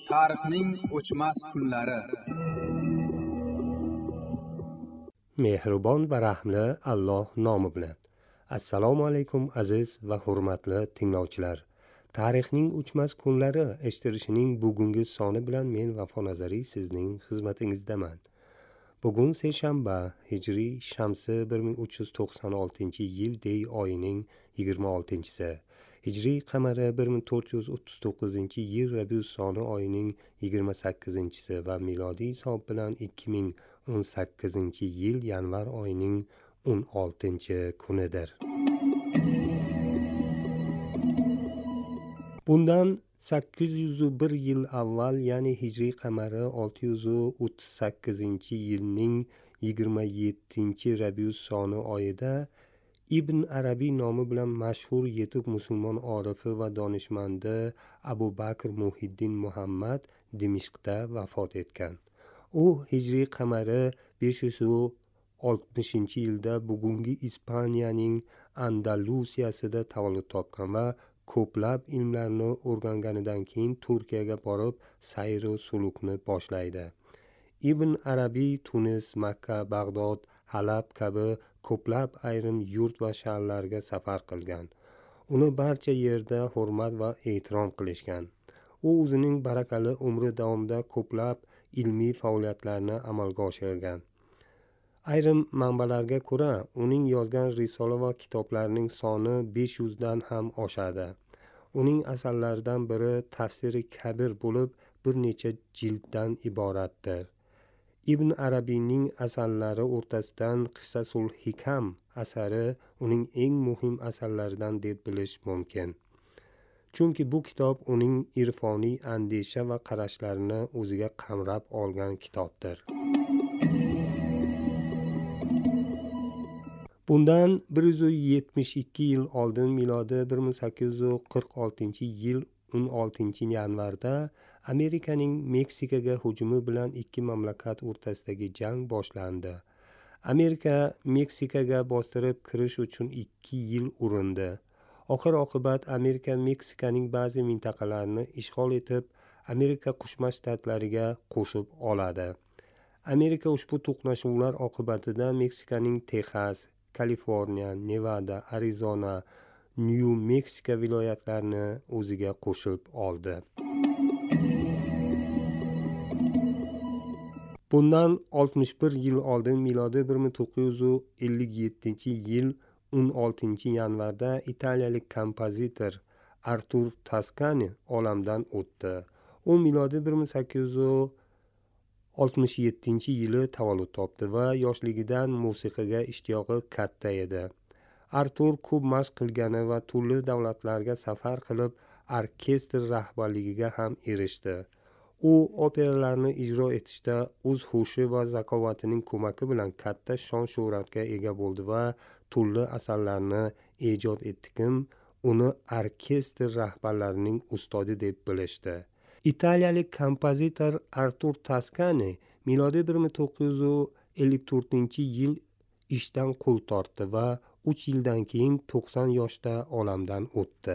Tarixning o'chmas kunlari. Mehribon va rahmli Alloh nomi bilan. Assalomu alaykum aziz va hurmatli tinglovchilar. Tarixning o'chmas kunlari eshittirishining bugungi soni bilan men Vafo Nazariy sizning xizmatingizdaman. Bugun seshanba, hijriy shamsi 1396-yil dey oyining 26-si. Hijriy qamari 1439-yil Rabiul soni oyining 28-si va milodiy hisob bilan 2018-yil yanvar oyining 16-kunidir. Bundan 801 yil avval, ya'ni hijriy qamari 638-yilning 27 Rabiul soni oyida Ibn Arabiy nomi bilan mashhur yetuk musulmon orifi va donishmandi Abu Bakr Muhiddin Muhammad Dimishqda vafot etgan. U hijriy qamari 560-yilda bugungi Ispaniyaning Andalusiyasida tavallud topgan va ko'plab ilmlarni o'rganganidan keyin Turkiyaga borib sayru sulukni boshlaydi. Ibn Arabiy Tunis, Makka, Bag'dod, Halab kabi ko'plab ayrim yurt va shaharlarga safar qilgan. Uni barcha yerda hurmat va ehtirom qilishgan. U o'zining barakali umri davomida ko'plab ilmiy faoliyatlarni amalga oshirgan. Ayrim manbalarga ko'ra, uning yozgan risola va kitoblarining soni 500 dan ham oshadi. Uning asarlaridan biri Tafsiri Kabir bo'lib, bir necha jilddan iboratdir. Ibn Arabiyning asarlari o'rtasidan Qisasul Hikam asari uning eng muhim asarlaridan deb bilish mumkin. Chunki bu kitob uning irfoniy andisha va qarashlarini o'ziga qamrab olgan kitobdir. Bundan 172 yil oldin, milodi 1846-yil 16 yanvarda Amerikaning Meksikaga hujumi bilan ikki mamlakat o'rtasidagi jang boshlandi. Amerika Meksikaga bostirib kirish uchun 2 yil urindi. Oxir-oqibat Amerika Meksikaning ba'zi mintaqalarini ishg'ol etib, Amerika Qo'shma Shtatlariga qo'shib oladi. Amerika ushbu to'qnashuvlar oqibatida Meksikaning Texas, Kaliforniya, Nevada, Arizona, Nyu-Meksiko viloyatlarini o'ziga qo'shib oldi. Bundan 61 yil oldin, milodi 1957-yil 16 yanvarda italiyalik kompozitor Artur Toscani olamdan o'tdi. U milodi 1867-yili tavallud topdi va yoshligidan musiqaga ishtiyoqi katta edi. Artur ko'p mashq qilgani va turli davlatlarga safar qilib, orkestr rahbarligiga ham erishdi. U operalarni ijro etishda o'z hushi va zakovatining ko'magi bilan katta shon-shuhratga ega bo'ldi va turli asarlarni ijod etdikim, uni orkestr rahbarlarining ustodi deb bilishdi. Italiyalik kompozitor Artur Toscani milodiy 1954-yil ishdan qo'l tortdi va 3 yildan keyin 90 yoshda olamdan o'tdi.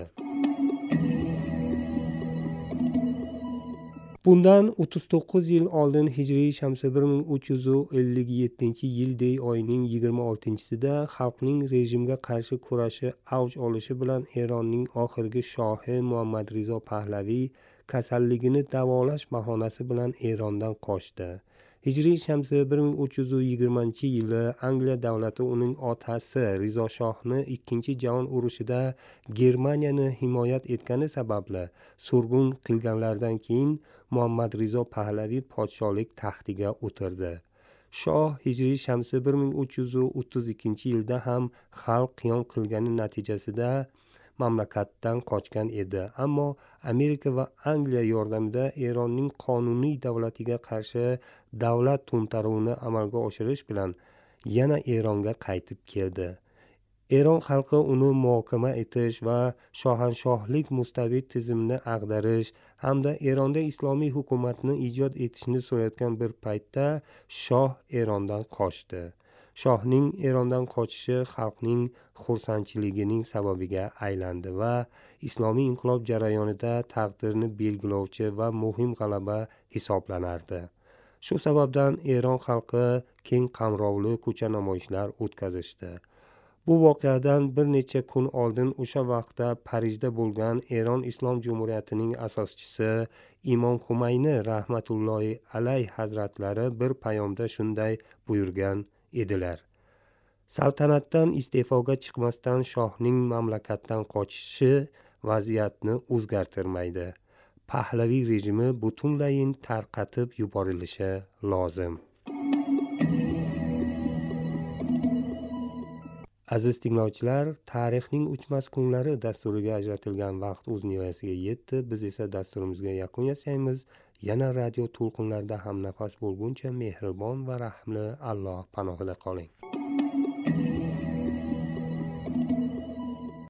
Bundan 39 yil oldin, hijriy shamsi 1357-yil dey oyining 26-sida xalqning rejimga qarshi kurashi avj olishi bilan Eronning oxirgi shohi Muhammad Rizo Pahlaviy kasalligini davolash bahonasi bilan Erondan qochdi. Hijriy shamsi 1320-yili Angliya davlati uning otasi Rizo shohni 2-jahon urushida Germaniyani himoyat etgani sababli surgun qilganlaridan keyin Muhammad Rizo Pahlaviy podshohlik taxtiga o'tirdi. Shoh hijriy shamsi 1332-yilda ham xalq qiyom qilgani natijasida mamlakatdan qochgan edi, ammo Amerika va Angliya yordamida Eronning qonuniy davlatiga qarshi davlat to'ntaruvini amalga oshirish bilan yana Eronga qaytib keldi. Eron xalqi uni muhokama etish va shohanshohlik mustabid tizimini ag'darish hamda Eronda islomiy hukumatni ijod etishni so'rayotgan bir paytda shoh Erondan qochdi. shohning Erondan qochishi xalqning xursandchiligining sababiga aylandi va islomiy inqilob jarayonida taqdirni belgilovchi va muhim g'alaba hisoblanardi. Shu sababdan Eron xalqi keng qamrovli ko'cha namoyishlar o'tkazishdi. Bu voqeadan bir necha kun oldin o'sha vaqtda Parijda bo'lgan Eron Islom Jumhuriyatining asoschisi Imom Xumayni rahmatullohi alayh hazratlari bir payomda shunday buyurgan edilar: saltanatdan iste'foga chiqmasdan shohning mamlakatdan qochishi vaziyatni o'zgartirmaydi. Pahlaviy rejimi butunlayin tarqatib yuborilishi lozim. Aziz tinglovchilar, tarixning o'chmas kunlari dasturiga ajratilgan vaqt o'z nihoyasiga yetdi. Biz esa dasturimizga yakun yasaymiz. Yana radio to'lqinlarida hamnafas bo'lguncha mehribon va rahmli Alloh panohida qoling.